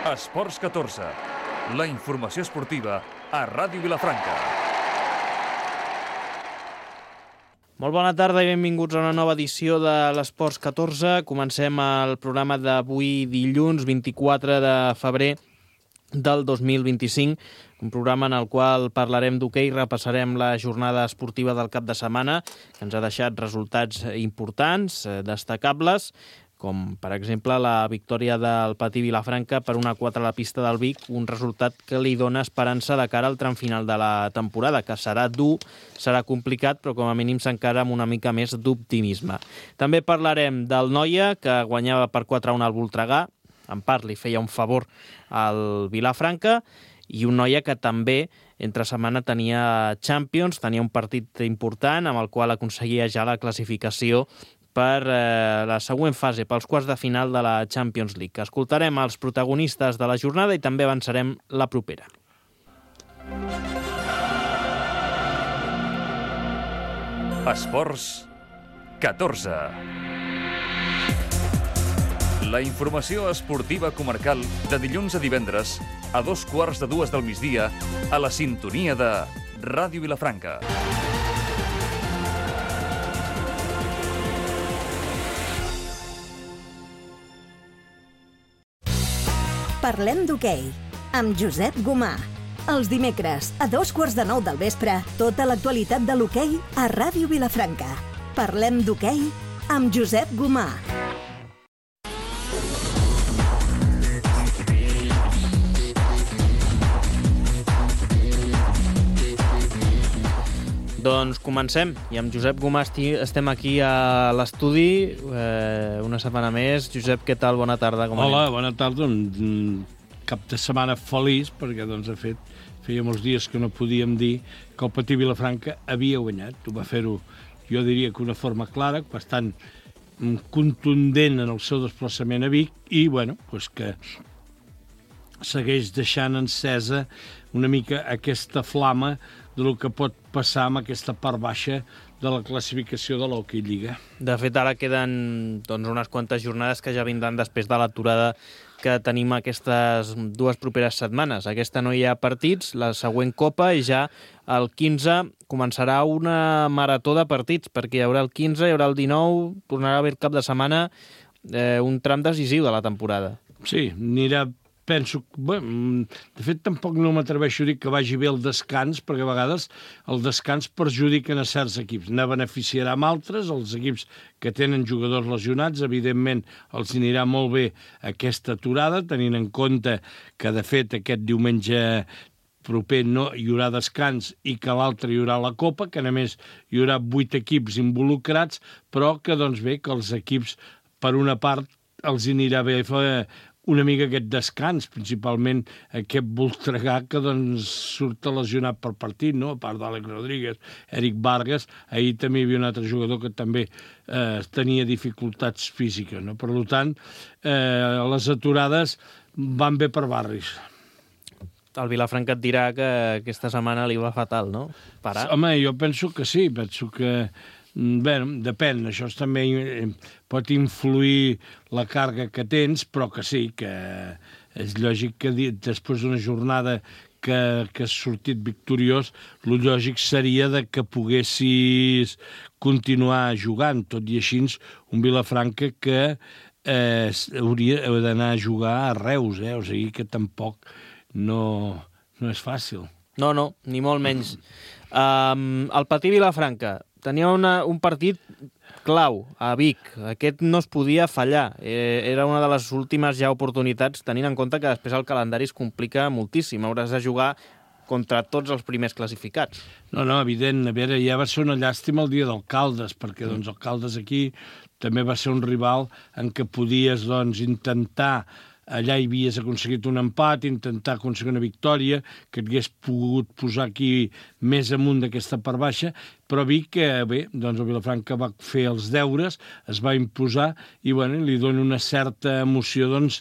Esports 14, la informació esportiva a Ràdio Vilafranca. Molt bona tarda i benvinguts a una nova edició de l'Esports 14. Comencem el programa d'avui dilluns 24 de febrer del 2025, un programa en el qual parlarem d'hoquei, repassarem la jornada esportiva del cap de setmana, que ens ha deixat resultats importants, destacables, com per exemple la victòria del Patí Vilafranca per 1-4 a la pista del Vic, un resultat que li dona esperança de cara al tram final de la temporada, que serà dur, serà complicat, però com a mínim s'encara amb una mica més d'optimisme. També parlarem del Noia, que guanyava per 4-1 al Voltregà, en part li feia un favor al Vilafranca, i un Noia que també entre setmana tenia Champions, tenia un partit important amb el qual aconseguia ja la classificació per la següent fase, pels quarts de final de la Champions League. Escoltarem els protagonistes de la jornada i també avançarem la propera. Esports 14. La informació esportiva comarcal de dilluns a divendres a 2:15 del migdia a la sintonia de Ràdio Vilafranca. Parlem d'hoquei, amb Josep Gomà. Els dimecres, a 8:15 del vespre, tota l'actualitat de l'hoquei a Ràdio Vilafranca. Parlem d'hoquei amb Josep Gomà. Doncs comencem, i amb Josep Gomà estem aquí a l'estudi una setmana més. Josep, què tal? Bona tarda. Hola, bona tarda. Un cap de setmana feliç, perquè doncs, de fet, feia molts dies que no podíem dir que el Patí Vilafranca havia guanyat. Ho va fer-ho, jo diria que una forma clara, bastant contundent en el seu desplaçament a Vic, i bueno, doncs que segueix deixant encesa una mica aquesta flama del que pot passar amb aquesta part baixa de la classificació de l'Hockey Lliga. De fet, ara queden unes quantes jornades que ja vindran després de l'aturada que tenim aquestes dues properes setmanes. Aquesta no hi ha partits, la següent Copa, i ja el 15 començarà una marató de partits, perquè hi haurà el 15, hi haurà el 19, tornarà a haver el cap de setmana un tram decisiu de la temporada. Sí, anirà. Penso que, de fet, tampoc no m'atreveixo a dir que vagi bé el descans, perquè a vegades el descans perjudiquen a certs equips. Ne beneficiarà amb altres, els equips que tenen jugadors lesionats, evidentment els anirà molt bé aquesta aturada, tenint en compte que, de fet, aquest diumenge proper no hi haurà descans i que l'altre hi haurà la Copa, que a més hi haurà 8 equips involucrats, però que, doncs bé, que els equips, per una part, els anirà bé fer una mica aquest descans, principalment aquest Voltregà que doncs surt lesionat per partit, no? A part d'Àlex Rodríguez, Eric Vargas, ahir també hi havia un altre jugador que també tenia dificultats físiques, no? Per tant, les aturades van bé per barris. El Vilafranca et dirà que aquesta setmana li va fatal, no? Parar. Home, jo penso que sí, penso que bé, depèn, això també pot influir la càrrega que tens, però que sí, que és lògic que després d'una jornada que has sortit victoriós, el lògic seria de que poguessis continuar jugant, tot i així un Vilafranca que hauria d'anar a jugar a Reus, o sigui que tampoc no és fàcil. No, ni molt menys. El Patí Vilafranca tenia un partit clau a Vic. Aquest no es podia fallar. Era una de les últimes ja oportunitats, tenint en compte que després el calendari es complica moltíssim. Hauràs de jugar contra tots els primers classificats. No, evident. A veure, ja va ser una llàstima el dia del Caldes, perquè doncs, el Caldes aquí també va ser un rival en què podies intentar. Allà hi havies aconseguit un empat, intentar aconseguir una victòria, que et hagués pogut posar aquí més amunt d'aquesta part baixa, però vi que, bé, doncs el Vilafranca va fer els deures, es va imposar i, bueno, li dona una certa emoció, doncs,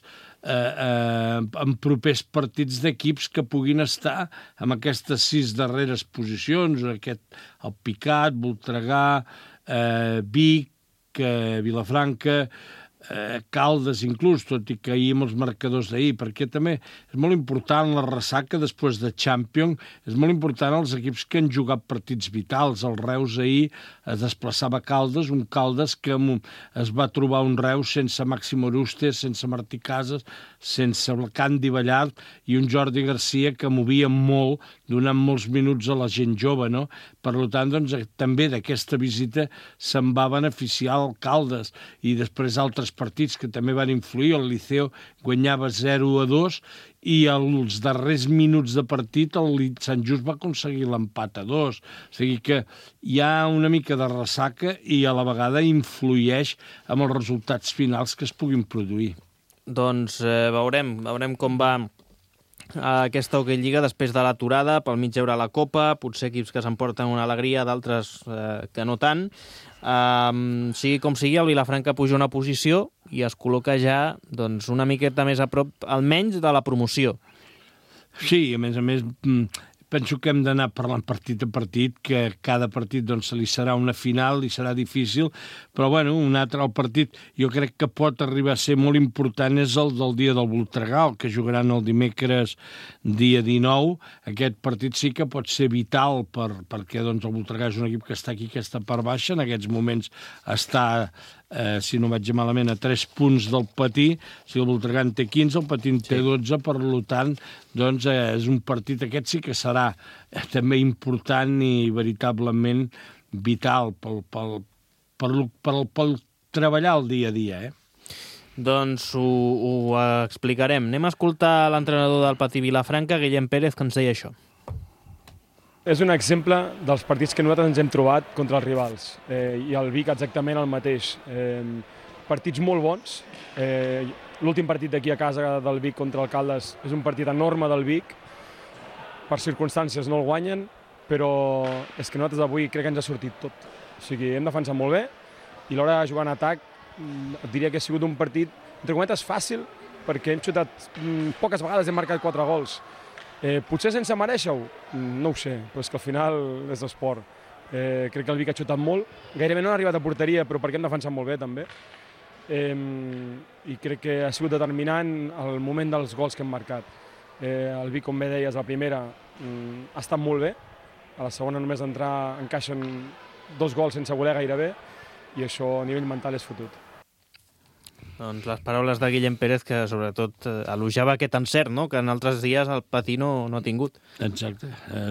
en propers partits d'equips que puguin estar en aquestes 6 darreres posicions, el Picat, Voltregà, Vic, Vilafranca, Caldes inclús, tot i que ahir amb els marcadors d'ahir, perquè també és molt important la ressaca després de Champions, és molt important els equips que han jugat partits vitals. El Reus ahir es desplaçava a Caldes, un Caldes que es va trobar un Reus sense Màxim Oruste, sense Martí Casas, sense Candi Ballart i un Jordi Garcia que movia molt, donant molts minuts a la gent jove, no? Per tant, doncs, també d'aquesta visita se'n va beneficiar el Caldes i després altres partits que també van influir. El Liceo guanyava 0-2 i als darrers minuts de partit el Sant Just va aconseguir l'empat a 2. O sigui que hi ha una mica de ressaca i a la vegada influeix amb els resultats finals que es puguin produir. Doncs veurem com va aquesta Hockey Lliga després de l'aturada. Pel mig hi haurà la Copa, potser equips que s'emporten una alegria, d'altres que no tant. Sigui com sigui, el Vilafranca puja una posició i es col·loca ja doncs, una miqueta més a prop, almenys de la promoció. Sí, a més, penso que hem d'anar parlant partit a partit, que cada partit doncs, se li serà una final, li serà difícil, però bueno, un altre partit jo crec que pot arribar a ser molt important és el del dia del Voltregà, el que jugaran el dimecres dia 19. Aquest partit sí que pot ser vital perquè doncs, el Voltregà és un equip que està aquí, que està per baixa, en aquests moments està si no vaig malament, a 3 punts del Patí. Si el Voltregà en té 15, el Patí en té 12, per tant, doncs, és un partit, aquest sí que serà també important i veritablement vital pel treballar el dia a dia, Doncs ho explicarem. Anem a escoltar l'entrenador del Patí Vilafranca, Guillem Pérez, que ens deia això. És un exemple dels partits que nosaltres ens hem trobat contra els rivals, i el Vic exactament el mateix. Partits molt bons. L'últim partit d'aquí a casa del Vic contra el Caldes és un partit enorme del Vic. Per circumstàncies no el guanyen, però és que nosaltres avui crec que ens ha sortit tot. O sigui, hem defensat molt bé i a l'hora de jugar en atac et diria que ha sigut un partit, entre cometes, fàcil, perquè hem xutat poques vegades, hem marcat 4 gols. Potser sense merèixer-ho? No ho sé, però és que al final és esport. Crec que el Vic ha xutat molt, gairebé no ha arribat a porteria, però perquè hem defensat molt bé també. I crec que ha sigut determinant el moment dels gols que hem marcat. El Vic, com bé deies, la primera ha estat molt bé, a la segona només d'entrar encaixen 2 gols sense voler gairebé, i això a nivell mental és fotut. Doncs les paraules de Guillem Pérez, que sobretot elogiava aquest encert, no?, que en altres dies el Patí no ha tingut. Exacte.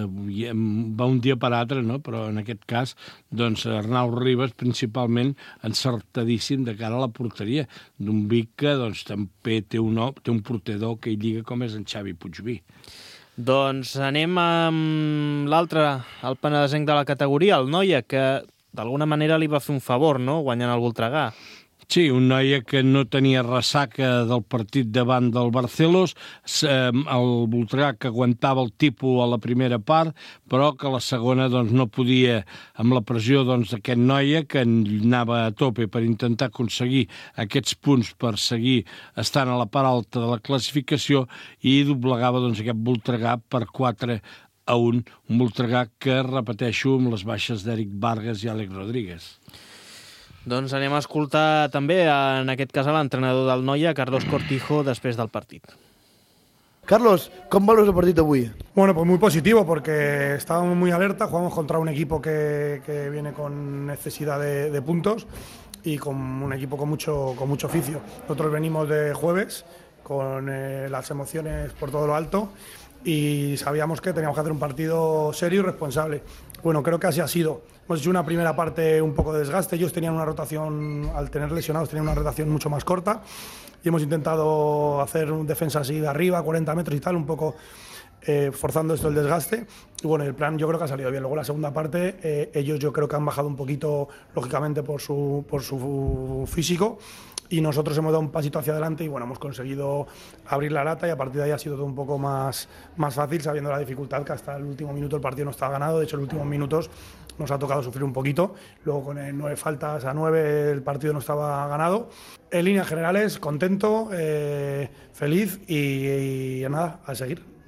Va un dia per altre, no? Però en aquest cas, doncs, Arnau Ribas, principalment, encertadíssim de cara a la porteria d'un Vic que doncs, també té un porter d'hoquei lliga com és en Xavi Puigví. Doncs anem amb l'altre, el penedesenc de la categoria, el Noia, que d'alguna manera li va fer un favor, no?, guanyant el Voltregà. Sí, un Noia que no tenia ressaca del partit davant del Barcelos, el Voltregà que aguantava el tipus a la primera part, però que a la segona doncs, no podia, amb la pressió d'aquest Noia, que anava a tope per intentar aconseguir aquests punts per seguir estant a la part alta de la classificació, i doblegava aquest Voltregà per 4-1, un Voltregà que, repeteixo, amb les baixes d'Eric Vargas i Àlex Rodríguez. Doncs anem a escoltar també, en aquest cas, a l'entrenador del Noia, Carlos Cortijo, després del partit. Carlos, ¿cómo valoras el partido hoy? Bueno, pues muy positivo porque estábamos muy alerta, jugamos contra un equipo que viene con necesidad de puntos y con un equipo con mucho oficio. Nosotros venimos de jueves con las emociones por todo lo alto y sabíamos que teníamos que hacer un partido serio y responsable. Bueno, creo que así ha sido. Hemos hecho una primera parte un poco de desgaste. Ellos tenían una rotación, al tener lesionados, tenían una rotación mucho más corta y hemos intentado hacer un defensa así de arriba, 40 metros y tal, un poco forzando esto el desgaste. Y bueno, el plan yo creo que ha salido bien. Luego la segunda parte, ellos yo creo que han bajado un poquito, lógicamente, por su físico. Y nosotros hemos dado un pasito hacia adelante y bueno, hemos conseguido abrir la lata y a partir de ahí ha sido todo un poco más fácil, sabiendo la dificultad que hasta el último minuto el partido no estaba ganado. De hecho, en los últimos minutos nos ha tocado sufrir un poquito. Luego con 9 faltas a 9 el partido no estaba ganado. En líneas generales, contento, feliz y nada, a seguir.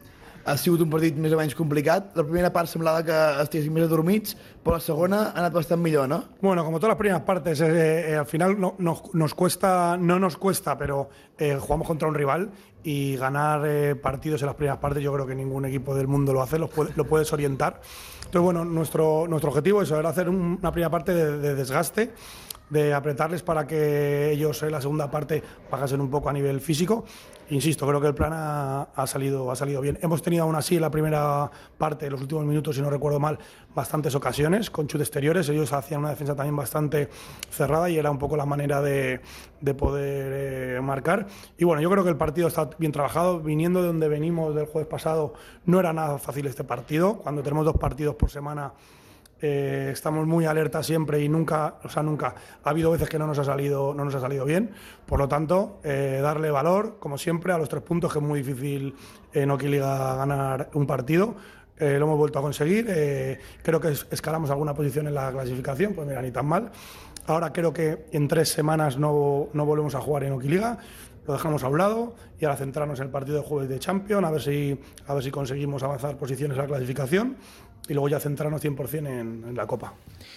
ha sigut un partit més o menys complicat. La primera part semblava que estiguessin més adormits, però la segona ha anat bastant millor, ¿no? Bueno, como todas las primeras partes, al final no nos cuesta, pero jugamos contra un rival y ganar partidos en las primeras partes yo creo que ningún equipo del mundo lo hace, lo puedes orientar. Entonces, bueno, nuestro objetivo eso era hacer una primera parte de desgaste, de apretarles para que ellos en la segunda parte bajasen un poco a nivel físico. Insisto, creo que el plan ha salido bien. Hemos tenido aún así en la primera parte, en los últimos minutos, si no recuerdo mal, bastantes ocasiones con chutes exteriores. Ellos hacían una defensa también bastante cerrada y era un poco la manera de poder marcar. Y bueno, yo creo que el partido está bien trabajado. Viniendo de donde venimos del jueves pasado, no era nada fácil este partido. Cuando tenemos 2 partidos por semana, estamos muy alerta siempre y nunca ha habido veces que no nos ha salido bien. Por lo tanto, darle valor, como siempre, a los 3 puntos, que es muy difícil en Hockey Liga ganar un partido. Lo hemos vuelto a conseguir. Creo que escalamos alguna posición en la clasificación, pues mira, ni tan mal. Ahora creo que en 3 semanas no volvemos a jugar en Hockey Liga. Lo dejamos a un lado y ahora centrarnos en el partido de jueves de Champions, a ver si conseguimos avanzar posiciones en la clasificación i luego ja centrar-nos 100% en la Copa.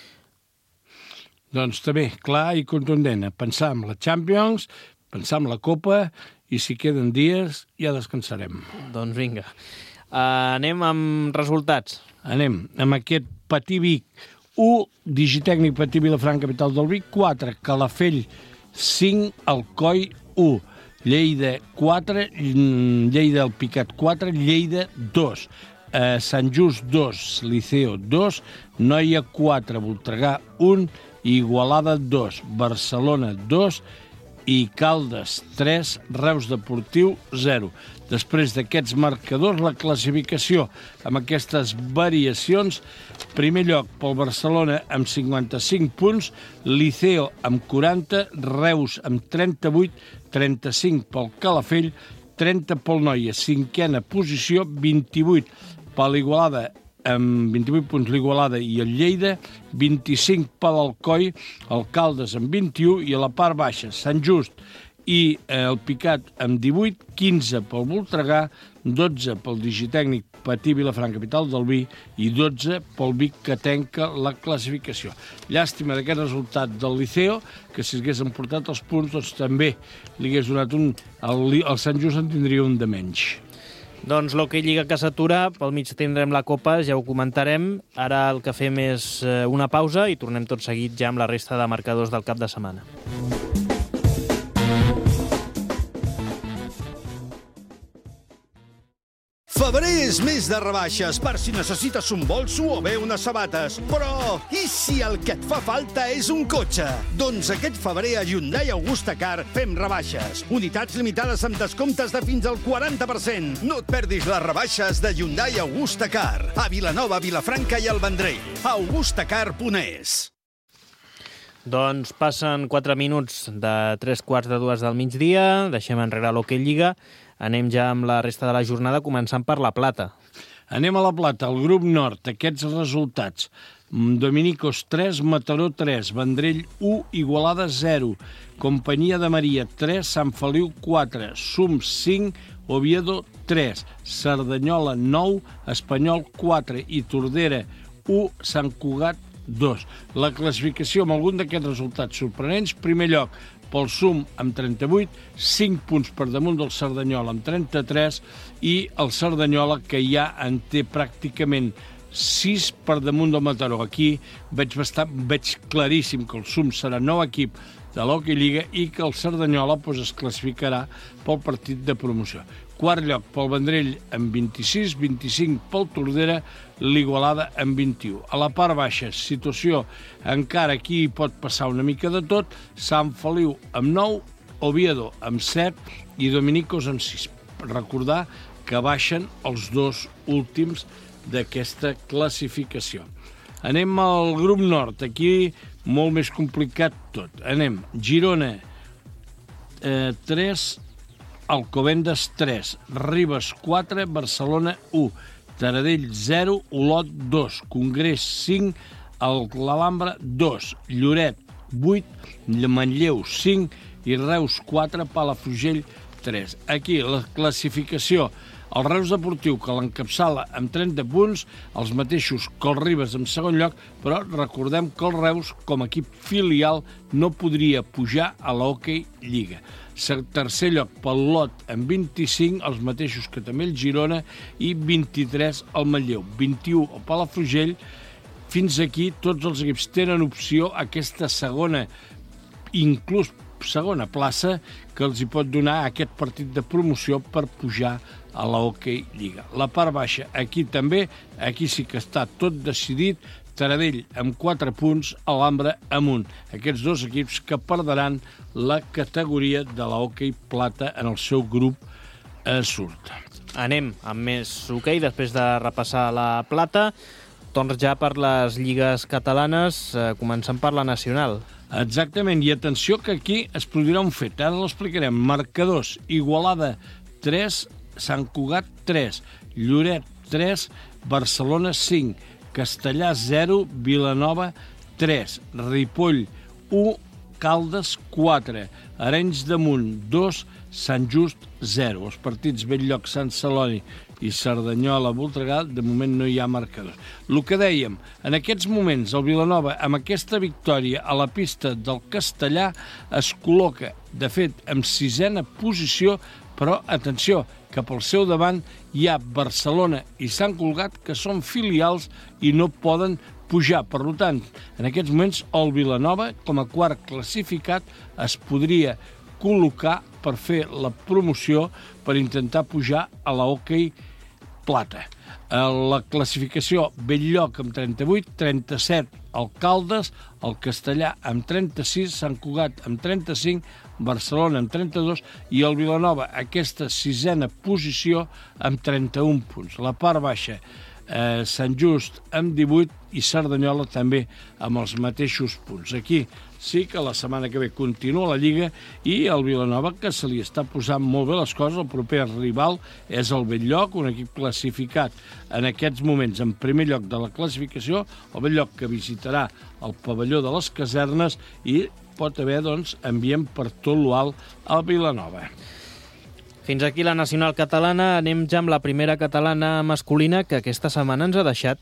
Doncs també, clar i contundent, pensar en la Champions, pensar en la Copa i si queden dies ja descansarem. Doncs vinga. Anem amb resultats. Anem amb aquest Patí Vic 1, Digitècnic Patí Vilafranca, capital del Vic, 4, Calafell 5, Alcoi 1, Lleida 4, Lleida Alpicat 4, Lleida 2, Sant Just 2, Liceo 2, Noia 4, Voltregà 1, Igualada 2, Barcelona 2 i Caldes 3, Reus Deportiu 0. Després d'aquests marcadors, la classificació amb aquestes variacions, primer lloc pel Barcelona amb 55 punts, Liceo amb 40, Reus amb 38, 35 pel Calafell, 30 pel Noia, 5a posició, 28 per l'Igualada, amb 28 punts l'Igualada i el Lleida, 25 per l'Alcoi, el Caldes amb 21 i a la part baixa Sant Just i el Picat amb 18, 15 pel Voltregà, 12 pel Digitècnic Patí Vilafranca, capital del Vi, i 12 pel Vic, que tanca la classificació. Llàstima d'aquest resultat del Liceo, que si haguessin portat els punts, doncs també li hagués donat un... El Sant Just en tindria un de menys. Doncs l'Hockey Lliga que s'atura, pel mig tindrem la Copa, ja ho comentarem. Ara el que fem és una pausa i tornem tot seguit ja amb la resta de marcadors del cap de setmana. Febrer és mes de rebaixes per si necessites un bolso o bé unes sabates. Però i si el que et fa falta és un cotxe? Doncs aquest febrer a Hyundai Augusta Car fem rebaixes. Unitats limitades amb descomptes de fins al 40%. No et perdis les rebaixes de Hyundai Augusta Car. A Vilanova, Vilafranca i el Vendrell. augustacar.es. Doncs passen 4 minuts de 3:45 del migdia. Deixem enrere l'Hockey Lliga. Anem ja amb la resta de la jornada, començant per La Plata. Anem a La Plata, el grup nord. Aquests resultats: Dominicos 3, Mataró 3, Vendrell 1, Igualada 0, Companyia de Maria 3, Sant Feliu 4, Sums 5, Oviedo 3, Cerdanyola 9, Espanyol 4 i Tordera 1, Sant Cugat 2. La classificació amb algun d'aquests resultats sorprenents: primer lloc pel Sum amb 38, 5 punts per damunt del Cerdanyola amb 33 i el Cerdanyola, que ja en té pràcticament 6 per damunt del Mataró. Aquí veig claríssim que el Sum serà nou equip de l'Hockey Lliga i que el Cerdanyola es classificarà pel partit de promoció. Quart lloc pel Vendrell amb 26, 25 pel Tordera, l'Igualada amb 21. A la part baixa, situació encara aquí pot passar una mica de tot: Sant Feliu amb 9, Oviedo amb 7 i Dominicos amb 6. Recordar que baixen els 2 últims d'aquesta classificació. Anem al grup nord, aquí molt més complicat tot. Anem, Girona 3, Alcobendas 3, Ribes 4, Barcelona 1, Taradell 0, Olot 2, Congrés 5, l'Alhambra 2, Lloret 8, Manlleu 5 i Reus 4, Palafrugell 3. Aquí la classificació El Reus Deportiu, que l'encapçala amb 30 punts, els mateixos que el Ribes en segon lloc, però recordem que el Reus, com a equip filial, no podria pujar a l'Hockey Lliga. Tercer lloc pel Lot amb 25, els mateixos que també el Girona, i 23 el Manlleu, 21 el Palafrugell. Fins aquí tots els equips tenen opció a aquesta segona, inclús segona plaça, que els hi pot donar aquest partit de promoció per pujar a la Hockey Lliga. La part baixa, aquí també, aquí sí que està tot decidit. Taradell amb 4 punts, Alhambra amb 1. Aquests dos equips que perdran la categoria de la Hockey Plata en el seu grup surt. Anem amb més hoquei, després de repassar la Plata. Torns ja per les lligues catalanes, començant per la nacional. Exactament, i atenció que aquí es produirà un fet, ara l'explicarem. Marcadors: Igualada 3, Sant Cugat 3, Lloret 3, Barcelona 5, Castellà 0, Vilanova 3, Ripoll 1, Caldes 4, Arenys de Munt 2, Sant Just 0. Els partits Bell-lloc, Sant Celoni i Cerdanyola-Voltregà, de moment no hi ha marcadors. El que dèiem, en aquests moments el Vilanova, amb aquesta victòria a la pista del Castellà, es col·loca, de fet, en 6a posició, però, atenció, que pel seu davant hi ha Barcelona i Sant Cugat, que són filials i no poden pujar. Per tant, en aquests moments, el Vilanova, com a quart classificat, es podria col·locar per fer la promoció, per intentar pujar a la Hockey Plata. La classificació: Bell-lloc amb 38, 37 el Caldes, el Castellà amb 36, Sant Cugat amb 35, Barcelona amb 32 i el Vilanova, aquesta 6a posició, amb 31 punts. La part baixa, Sant Just amb 18 i Cerdanyola també amb els mateixos punts. Aquí sí que la setmana que ve continua la Lliga i el Vilanova, que se li està posant molt bé les coses. El proper rival és el Bell-lloc, un equip classificat en aquests moments en primer lloc de la classificació, el Bell-lloc que visitarà el pavelló de les Casernes i pot haver, doncs, ambient per tot l'alt al Vilanova. Fins aquí la nacional catalana. Anem ja amb la primera catalana masculina, que aquesta setmana ens ha deixat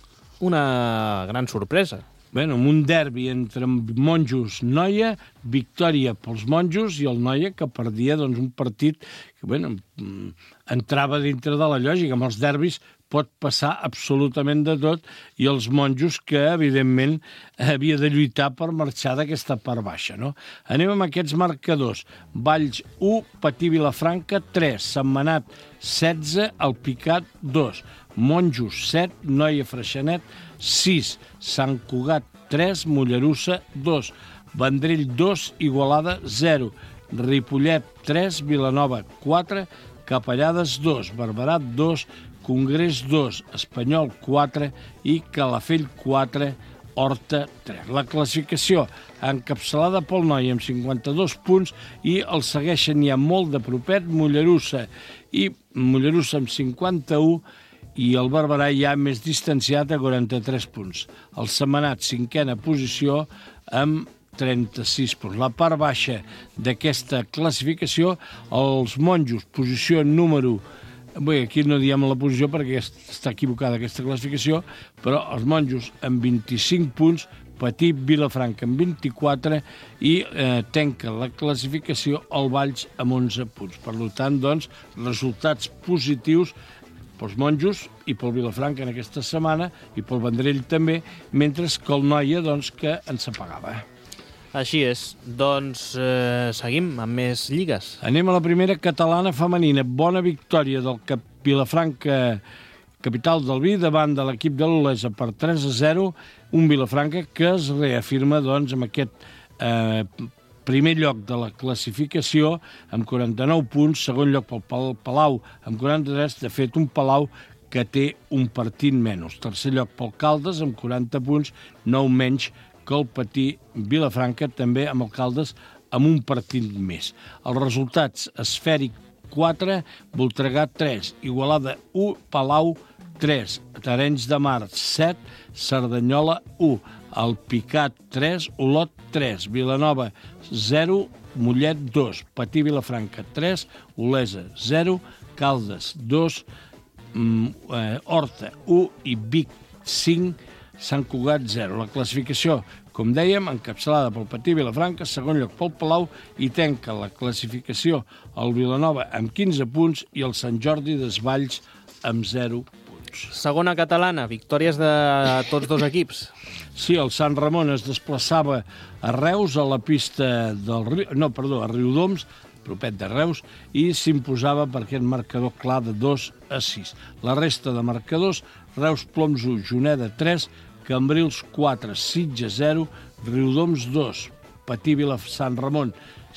una gran sorpresa. Bé, amb un derbi entre Monjos-Noia, victòria pels Monjos i el Noia, que perdia, doncs, un partit que, bé, entrava dintre de la lògica. Amb els derbis pot passar absolutament de tot, i els Monjos, que evidentment havia de lluitar per marxar d'aquesta part baixa, no? Anem amb aquests marcadors. Valls 1, Patí Vilafranca 3, Sentmenat 16, El Picat 2, Monjos 7, Noia Freixenet 6, Sant Cugat 3, Mollerussa 2, Vendrell 2, Igualada 0, Ripollet 3, Vilanova 4, Capellades 2, Barberà 2, Congrés 2, Espanyol 4 i Calafell 4, Horta 3. La classificació encapçalada pel Noia amb 52 punts i el segueixen ja molt de propet Mollerussa amb 51 i el Barberà ja més distanciat a 43 punts. El Sentmenat, 5a posició, amb 36 punts. La part baixa d'aquesta classificació, els Monjos, posició número... Bé, aquí no diem la posició perquè està equivocada aquesta classificació, però els Monjos amb 25 punts, Patí Vilafranca amb 24 i tanca la classificació el Valls amb 11 punts. Per tant, doncs, resultats positius pels Monjos i pel Vilafranca en aquesta setmana i pel Vendrell també, mentre que el Noia, doncs, que ens apagava. Així és. Doncs seguim amb més lligues. Anem a la primera catalana femenina. Bona victòria del Vilafranca Capital del Vi davant de l'equip de l'Olesa per 3-0. Un Vilafranca que es reafirma, doncs, amb aquest primer lloc de la classificació amb 49 punts, segon lloc pel Palau amb 43, de fet un Palau que té un partit menys. Tercer lloc pel Caldes amb 40 punts, 9 menys que el Patí Vilafranca, també amb el Caldes amb un partit més. Els resultats: Esfèric 4, Voltregà 3, Igualada 1, Palau 3, Arenys de Mar 7, Cerdanyola 1, El Picat 3, Olot 3, Vilanova 0, Mollet 2, Patí Vilafranca 3, Olesa 0, Caldes 2, Horta 1 i Vic 5, Sant Cugat 0. La classificació, com dèiem, encapçalada pel Patí Vilafranca, segon lloc pel Palau, i tanca la classificació el Vilanova amb 15 punts i el Sant Jordi Desvalls amb 0 punts. Segona catalana, victòries de tots dos equips. Sí, el Sant Ramon es desplaçava a Reus, a la pista del a Riudoms, propet de Reus, i s'imposava per aquest marcador clar de 2-6. La resta de marcadors, Reus Ploms 1, Juneda 3, Cambrils 4, Sitges 0, Riudoms 2, Patí Sant Ramon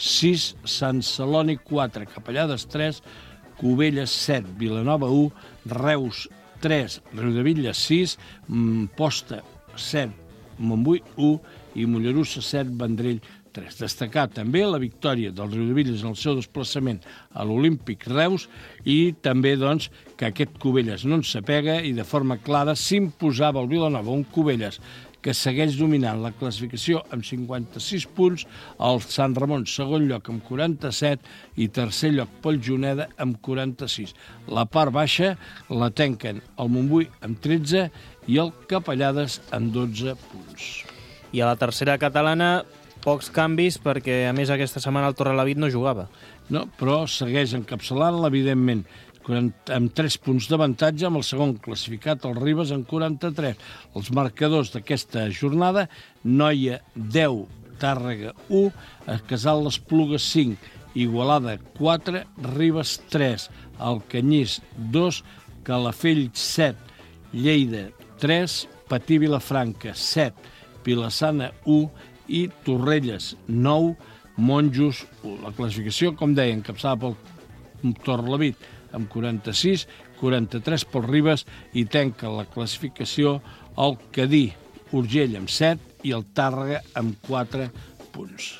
6, Sant Celoni 4, Capellades 3, Cubelles 7, Vilanova 1, Reus 3, Riudebitlles 6, Posta 7, Montbui 1 i Mollerussa 7, Vendrell 3. Destacar també la victòria del Riudebitlles en el seu desplaçament a l'Olímpic Reus i també doncs, que aquest Cubelles no ens s'apega i de forma clara s'imposava el Vilanova, un Cubelles que segueix dominant la classificació amb 56 punts, el Sant Ramon segon lloc amb 47 i tercer lloc pel Juneda amb 46. La part baixa la tanquen el Montbui amb 13 i el Capellades amb 12 punts. I a la tercera catalana, pocs canvis, perquè a més aquesta setmana el Torrelavit no jugava. No, però segueix encapçalant-la, evidentment, amb 3 punts d'avantatge, amb el segon classificat, el Ribes, en 43. Els marcadors d'aquesta jornada, Noia 10, Tàrrega 1, Casal l'Espluga 5, Igualada 4, Ribes 3, Alcanyís 2, Calafell 7, Lleida 3, Patí Vilafranca 7, Vilassana 1 i Torrelles 9, Monjos 1. La classificació, com deia, encapçada pel Torrelavit amb 46, 43 pel Ribes i tanca la classificació el Cadí Urgell amb 7 i el Tàrrega amb 4 punts.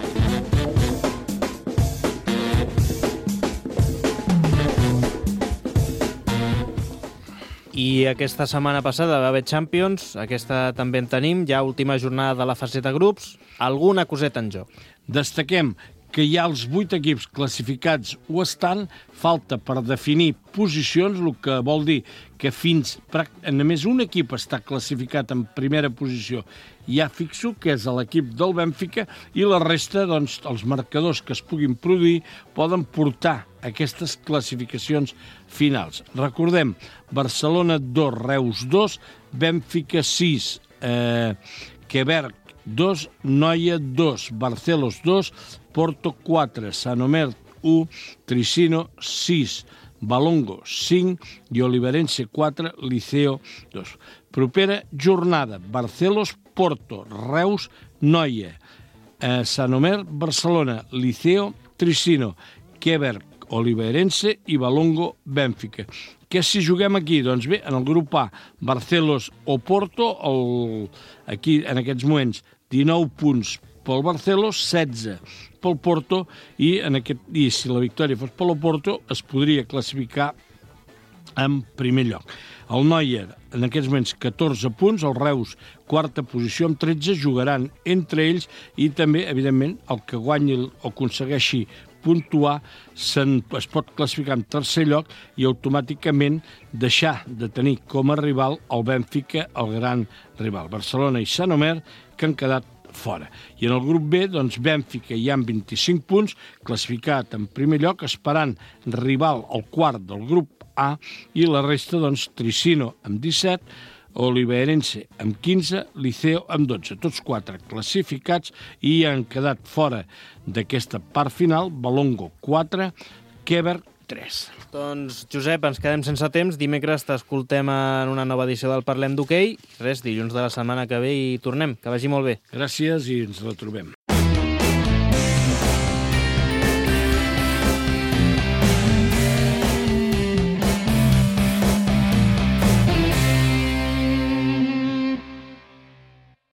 I aquesta setmana passada va haver Champions, aquesta també en tenim, ja última jornada de la fase de grups, alguna coseta en joc. Destaquem que hi ha els 8 equips classificats o estan, falta per definir posicions, el que vol dir que fins només un equip està classificat en primera posició. Ja fixo que és l'equip del Bènfica i la resta, doncs, els marcadors que es puguin produir poden portar aquestes classificacions finals. Recordem, Barcelona 2, Reus 2, Bènfica 6, Quebec 2, Noia 2, Barcelos 2, Porto 4, Sanomer 1, Tricino 6, Balongo 5 i Oliverense 4, Liceo 2. Propera jornada, Barcelos, Porto, Reus, Noia, Sanomer, Barcelona, Liceo, Tricino, Quebec, Oliverense i Balongo, Bènfica. Què si juguem aquí? Doncs bé, en el grup A, Barcelos o Porto, aquí en aquests moments 19 punts pel Barcelos, 16 pel Porto i si la victòria fos pel Porto es podria classificar en primer lloc. El Noia, en aquests moments 14 punts, el Reus, quarta posició amb 13, jugaran entre ells i també, evidentment, el que guanyi o aconsegueixi puntuar es pot classificar en tercer lloc i automàticament deixar de tenir com a rival el Bènfica, el gran rival. Barcelona i Sanomer, que han quedat fora. I en el grup B, doncs, Bènfica hi ha 25 punts, classificat en primer lloc, esperant rival al quart del grup A, i la resta, doncs, Tricino amb 17, Oliverense amb 15, Liceo amb 12. Tots 4 classificats i han quedat fora d'aquesta part final, Balongo 4, Quebec 3. Doncs, Josep, ens quedem sense temps. Dimecres t'escoltem en una nova edició del Parlem d'Hoquei. Res, dilluns de la setmana que ve i tornem. Que vagi molt bé. Gràcies i ens retrobem.